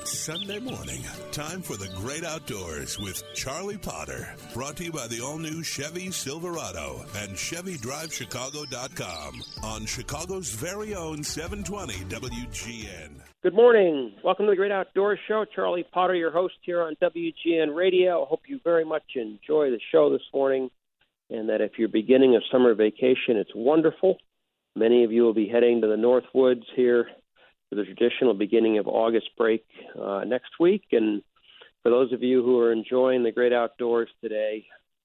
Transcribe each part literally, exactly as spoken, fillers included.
It's Sunday morning. Time for the Great Outdoors with Charlie Potter. Brought to you by the all-new Chevy Silverado and Chevy Drive Chicago dot com on Chicago's very own seven twenty W G N. Good morning. Welcome to the Great Outdoors Show. Charlie Potter, your host here on W G N Radio. I hope you very much enjoy the show this morning, and that if you're beginning a summer vacation, it's wonderful. Many of you will be heading to the North Woods here for the traditional beginning of August break uh, next week. And for those of you who are enjoying the great outdoors today,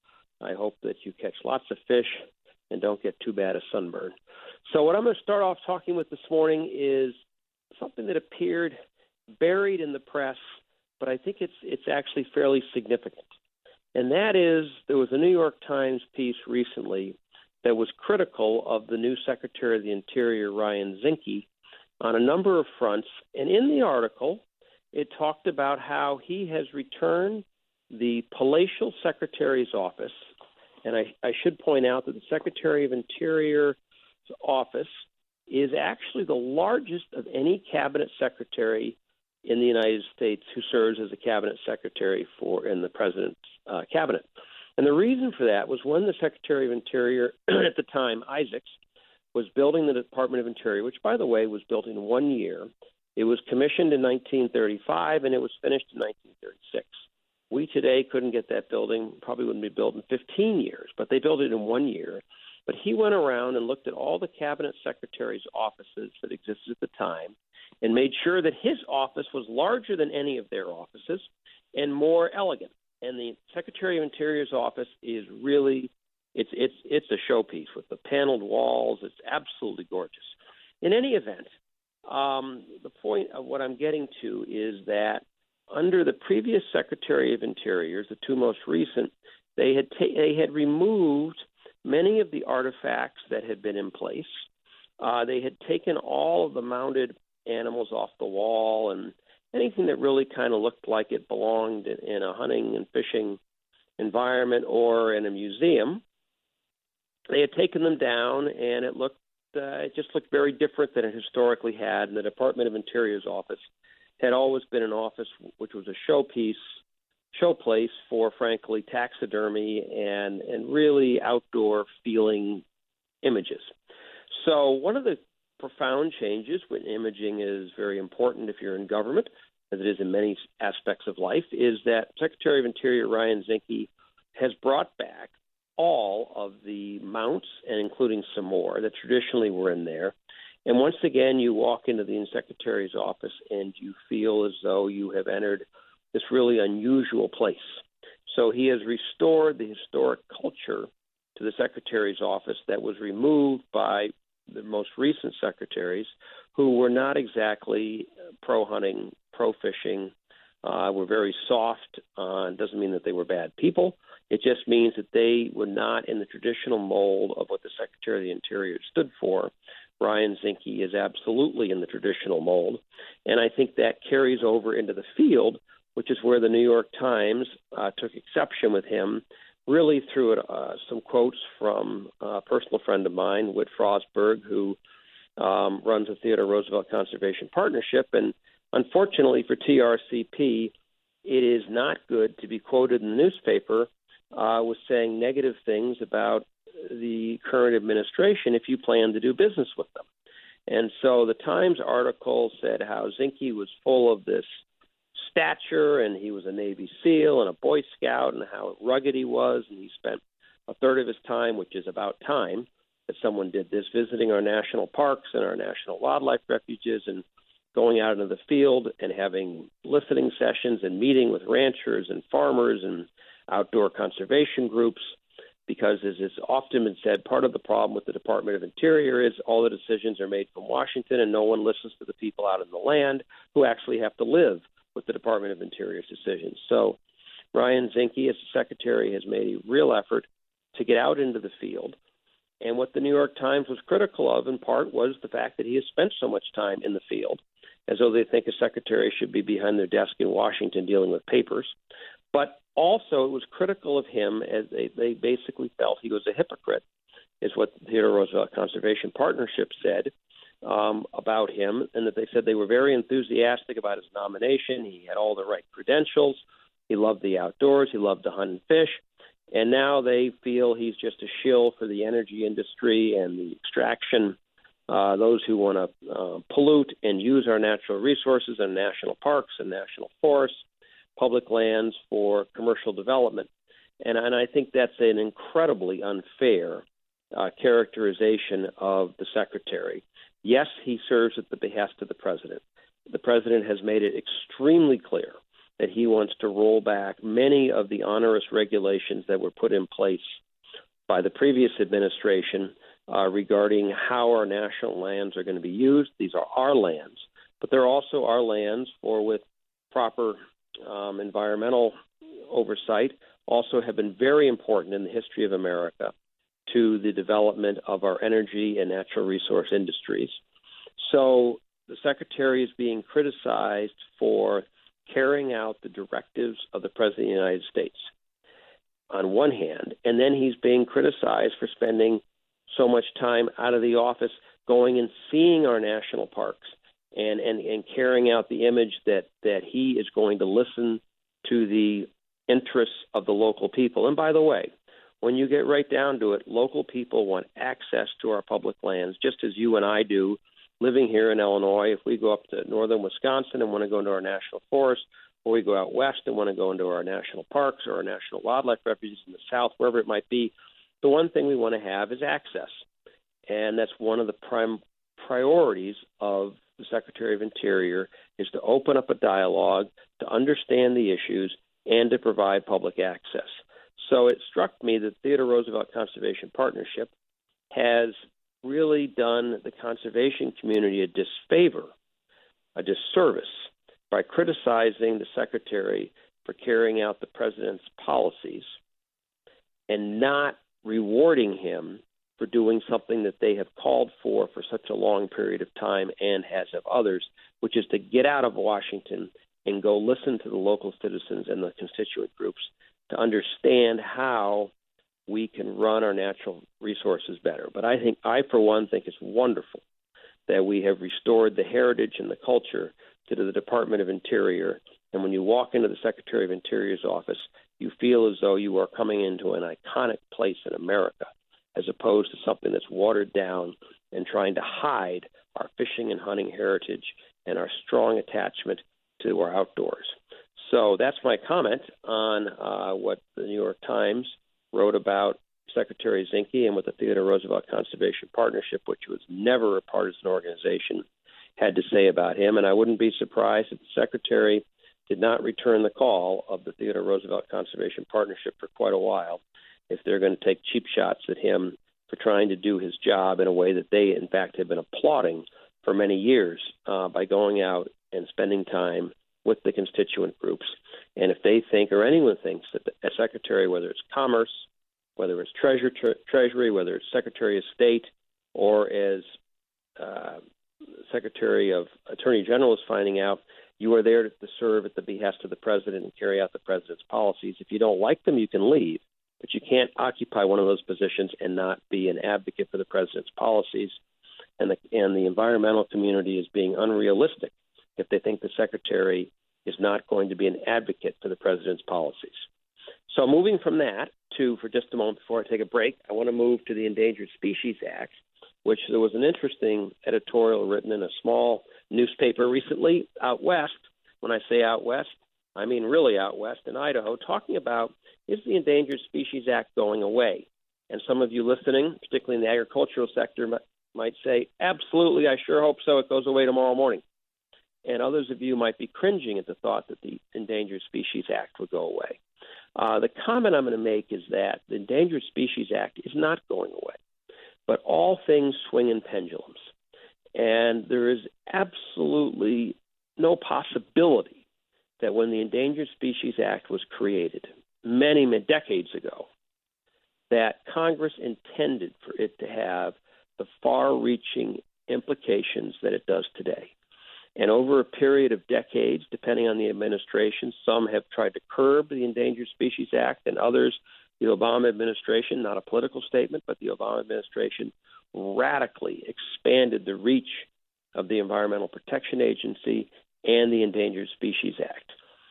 I hope that you catch lots of fish and don't get too bad a sunburn. So what I'm going to start off talking with this morning is something that appeared buried in the press, but I think it's it's actually fairly significant. And that is, there was a New York Times piece recently that was critical of the new Secretary of the Interior, Ryan Zinke, on a number of fronts. And in the article, it talked about how he has returned the palatial secretary's office. And I, I should point out that the Secretary of Interior's office is actually the largest of any cabinet secretary in the United States who serves as a cabinet secretary for in the president's uh, cabinet. And the reason for that was when the Secretary of Interior at the time, Isaacs, was building the Department of Interior, which, by the way, was built in one year. It was commissioned in nineteen thirty-five, and it was finished in nineteen thirty-six. We today couldn't get that building, probably wouldn't be built in fifteen years, but they built it in one year. But he went around and looked at all the cabinet secretaries' offices that existed at the time and made sure that his office was larger than any of their offices and more elegant. And the Secretary of Interior's office is really It's it's it's a showpiece with the paneled walls. It's absolutely gorgeous. In any event, um, the point of what I'm getting to is that under the previous Secretary of Interior, the two most recent, they had ta- they had removed many of the artifacts that had been in place. Uh, they had taken all of the mounted animals off the wall and anything that really kind of looked like it belonged in, in a hunting and fishing environment or in a museum. They had taken them down, and it looked uh, it just looked very different than it historically had. And the Department of Interior's office had always been an office which was a showpiece, showplace for, frankly, taxidermy and, and really outdoor feeling images. So one of the profound changes when imaging is very important if you're in government, as it is in many aspects of life, is that Secretary of Interior Ryan Zinke has brought back all of the mounts, and including some more, that traditionally were in there. And once again, you walk into the Secretary's office and you feel as though you have entered this really unusual place. So he has restored the historic culture to the Secretary's office that was removed by the most recent secretaries, who were not exactly pro-hunting, pro-fishing, uh, were very soft. Uh, doesn't mean that they were bad people. It just means that they were not in the traditional mold of what the Secretary of the Interior stood for. Ryan Zinke is absolutely in the traditional mold, and I think that carries over into the field, which is where the New York Times uh, took exception with him, really threw it, uh, some quotes from a personal friend of mine, Whit Frostberg, who um, runs the Theodore Roosevelt Conservation Partnership, and unfortunately for T R C P, it is not good to be quoted in the newspaper Uh, was saying negative things about the current administration if you plan to do business with them. And so the Times article said how Zinke was full of this stature and he was a Navy SEAL and a Boy Scout and how rugged he was, and he spent a third of his time, which is about time that someone did this, visiting our national parks and our national wildlife refuges and going out into the field and having listening sessions and meeting with ranchers and farmers and outdoor conservation groups, because as is often been said, part of the problem with the Department of Interior is all the decisions are made from Washington and no one listens to the people out in the land who actually have to live with the Department of Interior's decisions. So Ryan Zinke, as the Secretary, has made a real effort to get out into the field. And what the New York Times was critical of, in part, was the fact that he has spent so much time in the field, as though they think a secretary should be behind their desk in Washington dealing with papers. But also, it was critical of him as they, they basically felt he was a hypocrite, is what the Theodore Roosevelt Conservation Partnership said, um, about him, and that they said they were very enthusiastic about his nomination. He had all the right credentials. He loved the outdoors. He loved to hunt and fish. And now they feel he's just a shill for the energy industry and the extraction, uh, those who want to uh, pollute and use our natural resources and national parks and national forests, public lands for commercial development. And, and I think that's an incredibly unfair uh, characterization of the secretary. Yes, he serves at the behest of the president. The president has made it extremely clear that he wants to roll back many of the onerous regulations that were put in place by the previous administration uh, regarding how our national lands are going to be used. These are our lands, but they're also our lands for with proper um, environmental oversight, also have been very important in the history of America to the development of our energy and natural resource industries. So the secretary is being criticized for carrying out the directives of the President of the United States on one hand, and then he's being criticized for spending so much time out of the office going and seeing our national parks and, and, and carrying out the image that, that he is going to listen to the interests of the local people. And by the way, when you get right down to it, local people want access to our public lands, just as you and I do living here in Illinois. If we go up to northern Wisconsin and want to go into our national forest, or we go out west and want to go into our national parks or our national wildlife refuges in the south, wherever it might be, the one thing we want to have is access. And that's one of the prime priorities of the Secretary of Interior, is to open up a dialogue, to understand the issues, and to provide public access. So it struck me that Theodore Roosevelt Conservation Partnership has really done the conservation community a disfavor, a disservice, by criticizing the secretary for carrying out the president's policies and not rewarding him for doing something that they have called for for such a long period of time, and has of others, which is to get out of Washington and go listen to the local citizens and the constituent groups to understand how we can run our natural resources better. But I think, I for one, think it's wonderful that we have restored the heritage and the culture to the Department of Interior. And when you walk into the Secretary of Interior's office, you feel as though you are coming into an iconic place in America, as opposed to something that's watered down and trying to hide our fishing and hunting heritage and our strong attachment to our outdoors. So that's my comment on uh, what the New York Times wrote about Secretary Zinke and what the Theodore Roosevelt Conservation Partnership, which was never a partisan organization, had to say about him. And I wouldn't be surprised if the Secretary did not return the call of the Theodore Roosevelt Conservation Partnership for quite a while, if they're going to take cheap shots at him for trying to do his job in a way that they, in fact, have been applauding for many years uh, by going out and spending time with the constituent groups. And if they think, or anyone thinks, that a secretary, whether it's Commerce, whether it's Treasury, tre- Treasury, whether it's Secretary of State, or as uh, Secretary of Attorney General is finding out, you are there to serve at the behest of the president and carry out the president's policies. If you don't like them, you can leave, but you can't occupy one of those positions and not be an advocate for the president's policies. And the, and the environmental community is being unrealistic if they think the secretary is not going to be an advocate for the president's policies. So moving from that to, for just a moment before I take a break, I want to move to the Endangered Species Act, which there was an interesting editorial written in a small newspaper recently out west. When I say out west, I mean really out west in Idaho, talking about, is the Endangered Species Act going away? And some of you listening, particularly in the agricultural sector, might say, absolutely, I sure hope so. It goes away tomorrow morning. And others of you might be cringing at the thought that the Endangered Species Act would go away. Uh, the comment I'm going to make is that the Endangered Species Act is not going away, but all things swing in pendulums. And there is absolutely no possibility that when the Endangered Species Act was created many, many decades ago, that Congress intended for it to have the far-reaching implications that it does today. And over a period of decades, depending on the administration, some have tried to curb the Endangered Species Act, and others, the Obama administration, not a political statement, but the Obama administration radically expanded the reach of the Environmental Protection Agency and the Endangered Species Act.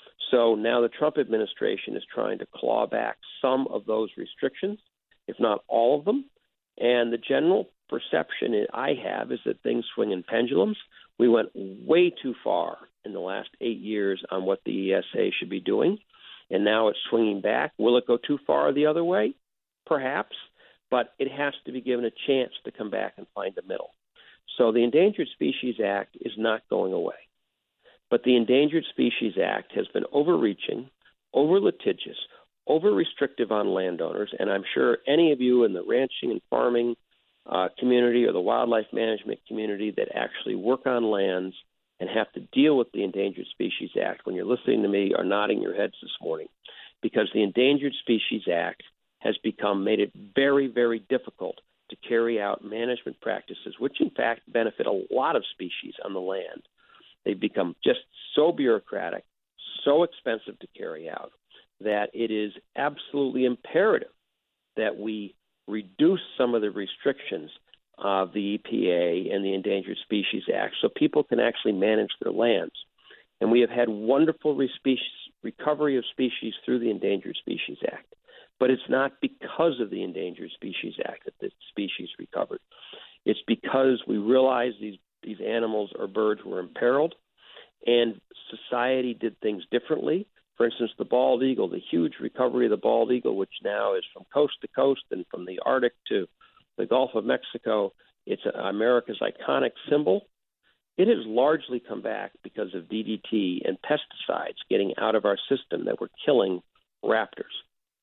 So now the Trump administration is trying to claw back some of those restrictions, if not all of them. And the general perception I have is that things swing in pendulums. We went way too far in the last eight years on what the E S A should be doing, and now it's swinging back. Will it go too far the other way? Perhaps, but it has to be given a chance to come back and find the middle. So the Endangered Species Act is not going away. But the Endangered Species Act has been overreaching, over-litigious, over-restrictive on landowners, and I'm sure any of you in the ranching and farming uh, community or the wildlife management community that actually work on lands and have to deal with the Endangered Species Act, when you're listening to me, are nodding your heads this morning, because the Endangered Species Act has become, made it very, very difficult to carry out management practices, which in fact benefit a lot of species on the land. They've become just so bureaucratic, so expensive to carry out, that it is absolutely imperative that we reduce some of the restrictions of the E P A and the Endangered Species Act so people can actually manage their lands. And we have had wonderful re- recovery of species through the Endangered Species Act. But it's not because of the Endangered Species Act that the species recovered. It's because we realized these these animals or birds were imperiled, and society did things differently. For instance, the bald eagle, the huge recovery of the bald eagle, which now is from coast to coast and from the Arctic to the Gulf of Mexico, it's America's iconic symbol. It has largely come back because of D D T and pesticides getting out of our system that were killing raptors.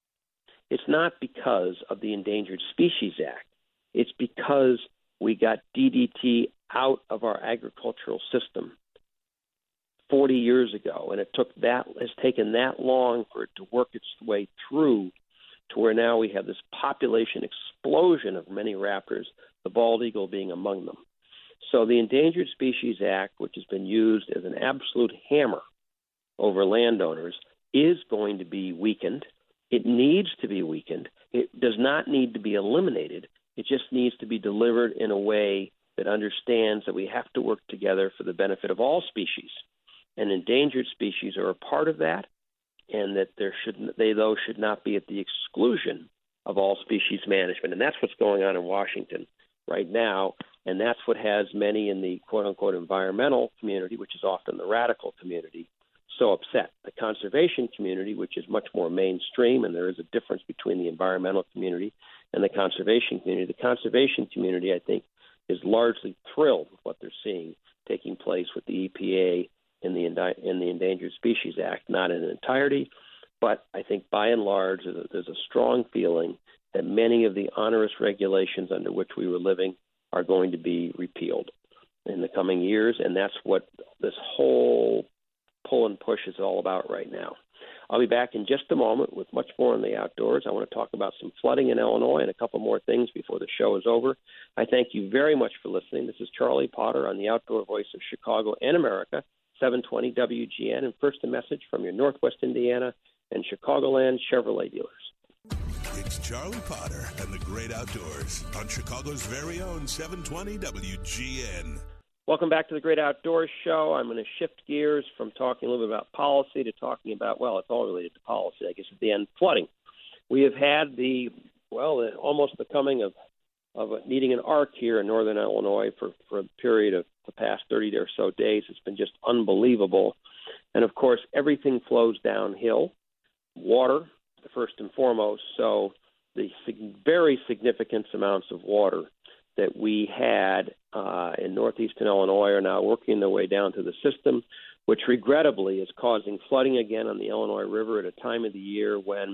It's not because of the Endangered Species Act. It's because we got D D T out of our agricultural system forty years ago, and it took that has taken that long for it to work its way through to where now we have this population explosion of many raptors, the bald eagle being among them. So the Endangered Species Act, which has been used as an absolute hammer over landowners, is going to be weakened. It needs to be weakened. It does not need to be eliminated. It just needs to be delivered in a way that understands that we have to work together for the benefit of all species. And endangered species are a part of that, and that there should they, though, should not be at the exclusion of all species management. And that's what's going on in Washington right now, and that's what has many in the quote-unquote environmental community, which is often the radical community, so upset. The conservation community, which is much more mainstream, and there is a difference between the environmental community and the conservation community. The conservation community, I think, is largely thrilled with what they're seeing taking place with the E P A in the in the Endangered Species Act, not in entirety, but I think by and large there's a, there's a strong feeling that many of the onerous regulations under which we were living are going to be repealed in the coming years, and that's what this whole pull and push is all about right now. I'll be back in just a moment with much more on the outdoors. I want to talk about some flooding in Illinois and a couple more things before the show is over. I thank you very much for listening. This is Charlie Potter on the Outdoor Voice of Chicago and America, seven twenty W G N, and first a message from your Northwest Indiana and Chicagoland Chevrolet dealers. It's Charlie Potter and the Great Outdoors on Chicago's very own seven twenty W G N. Welcome back to the Great Outdoors Show. I'm going to shift gears from talking a little bit about policy to talking about, well, it's all related to policy, I guess, at the end, flooding. We have had the, well, the, almost the coming of, of needing an ark here in northern Illinois for, for a period of the past thirty or so days. It's been just unbelievable. And, of course, everything flows downhill. Water, first and foremost. So the very significant amounts of water that we had uh, in northeastern Illinois are now working their way down to the system, which regrettably is causing flooding again on the Illinois River at a time of the year when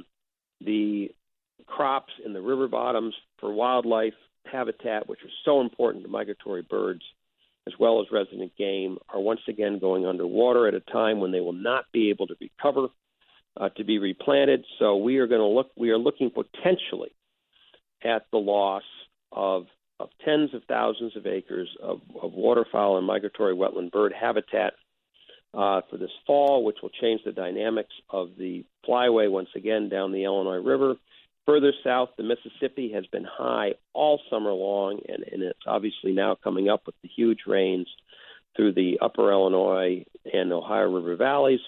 the crops in the river bottoms for wildlife habitat, which are so important to migratory birds as well as resident game, are once again going underwater at a time when they will not be able to recover uh, to be replanted. So we are going to look. We are looking potentially at the loss of of tens of thousands of acres of, of waterfowl and migratory wetland bird habitat uh, for this fall, which will change the dynamics of the flyway once again down the Illinois River, Further south, the Mississippi has been high all summer long, and, and it's obviously now coming up with the huge rains through the upper Illinois and Ohio River valleys.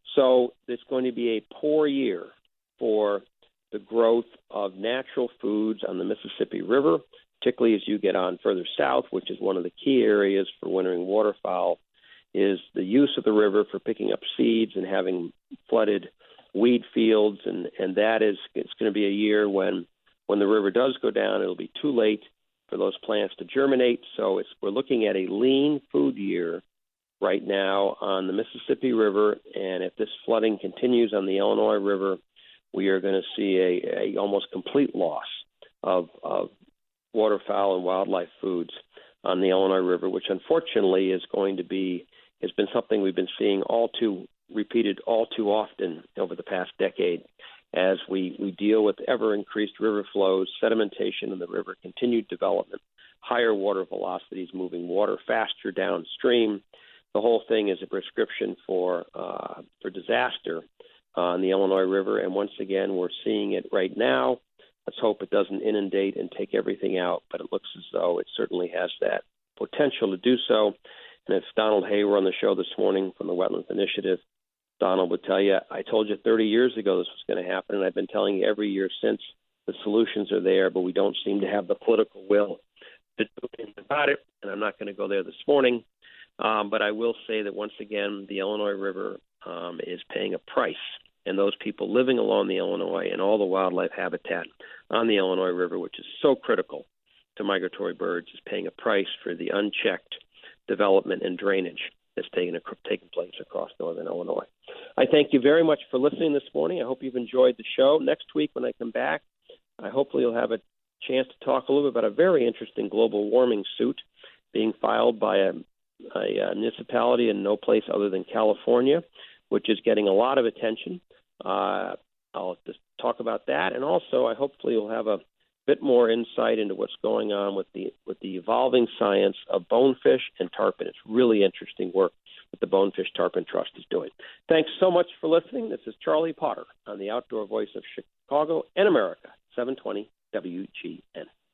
So it's going to be a poor year for the growth of natural foods on the Mississippi River, particularly as you get on further south, which is one of the key areas for wintering waterfowl, is the use of the river for picking up seeds and having flooded weed fields, and, and that is it's going to be a year when when the river does go down, it'll be too late for those plants to germinate. So it's we're looking at a lean food year right now on the Mississippi River, and if this flooding continues on the Illinois River, we are going to see a, a almost complete loss of, of waterfowl and wildlife foods on the Illinois River, which unfortunately is going to be has been something we've been seeing all too repeated all too often over the past decade as we, we deal with ever-increased river flows, sedimentation in the river, continued development, higher water velocities, moving water faster downstream. The whole thing is a prescription for uh, for disaster uh, on the Illinois River, and once again, we're seeing it right now. Let's hope it doesn't inundate and take everything out, but it looks as though it certainly has that potential to do so. And if Donald Hay were on the show this morning from the Wetlands Initiative, Donald would tell you, I told you thirty years ago this was going to happen, and I've been telling you every year since. The solutions are there, but we don't seem to have the political will to do anything about it, and I'm not going to go there this morning. Um, but I will say that once again, the Illinois River um, is paying a price, and those people living along the Illinois and all the wildlife habitat on the Illinois River, which is so critical to migratory birds, is paying a price for the unchecked development and drainage that's taken, taken place across northern Illinois. I thank you very much for listening this morning. I hope you've enjoyed the show. Next week when I come back, I hopefully you'll have a chance to talk a little bit about a very interesting global warming suit being filed by a, a, a municipality in no place other than California, which is getting a lot of attention. Uh, I'll just talk about that, and also I hopefully you'll have a bit more insight into what's going on with the with the evolving science of bonefish and tarpon. It's really interesting work that the Bonefish Tarpon Trust is doing. Thanks so much for listening. This is Charlie Potter on the Outdoor Voice of Chicago and America, seven twenty W G N.